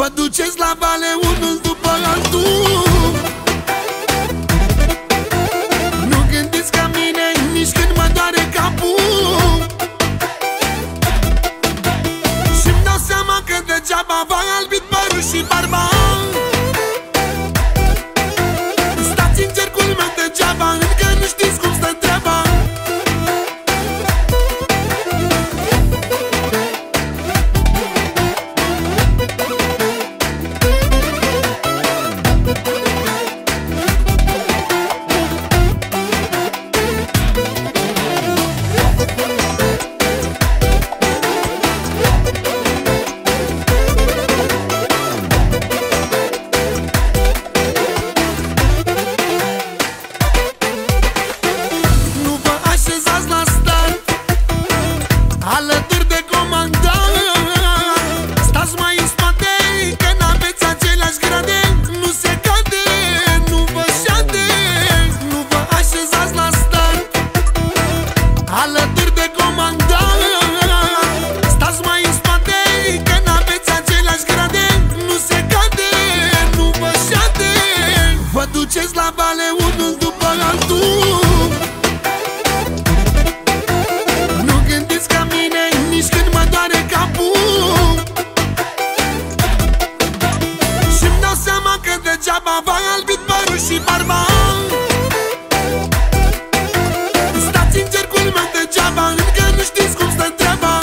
Vă duceți la vale unul după altul. Nu gândiți ca mine nici când mă doare capul. Și-mi dau seama că degeaba v-a albit părul și barba. Stați în cercul meu degeaba, încă nu știți cum stă treaba. Alături de comandant, stați mai în spate, că n-aveți aceleași grade. Nu se cade, nu vă șade, nu vă așezați la start. Alături de comandant, stați mai în spate, că n-aveți aceleași grade. Nu se cade, nu vă șade. Vă duceți la vale unul după altul. Și-mi dau seama că degeaba v-a albit părul și barba. Stați în cercul meu degeaba, încă nu știți cum stă treaba.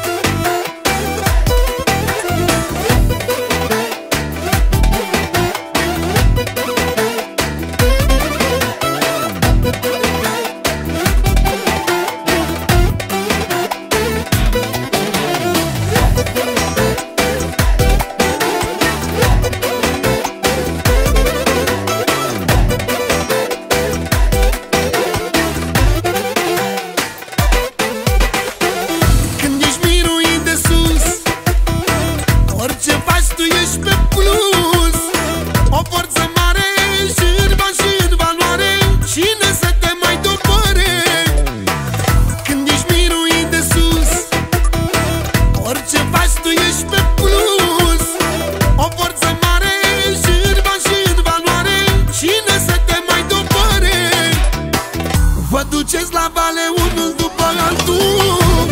Vă duceți la vale unul după altul.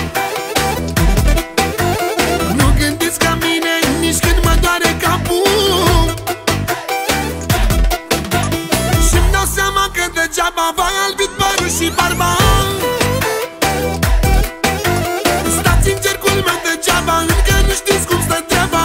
Nu gândiți ca mine nici când mă doare capul. Și-mi dau seama că degeaba v-a albit părul și barba. Stați în cercul meu degeaba, încă nu știți cum stă treaba.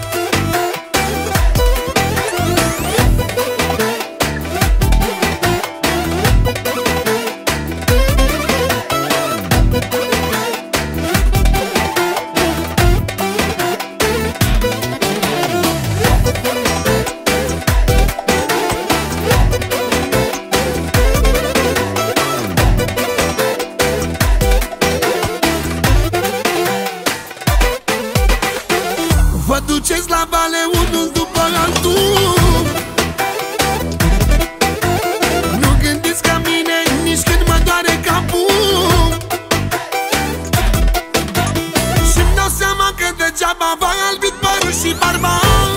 Vă duceți la vale unul după altul. Nu gândiți ca mine nici când mă doare capul. Și-mi dau seama că degeaba v-a albit părul și barba.